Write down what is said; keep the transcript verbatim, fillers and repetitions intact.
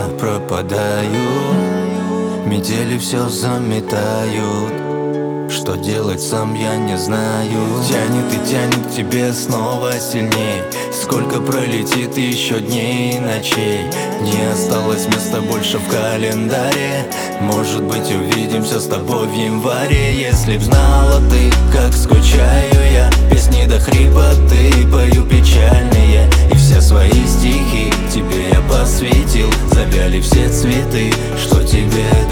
я пропадаю. Метели все заметают, что делать сам я не знаю. Тянет и тянет к тебе снова сильней. Сколько пролетит еще дней и ночей. Не осталось места больше в календаре. Может быть, увидимся с тобой в январе. Если б знала ты, как скучаю я, песни до хрипоты пою печальные. И все свои стихи тебе я посвятил. Завяли все цветы, что тебе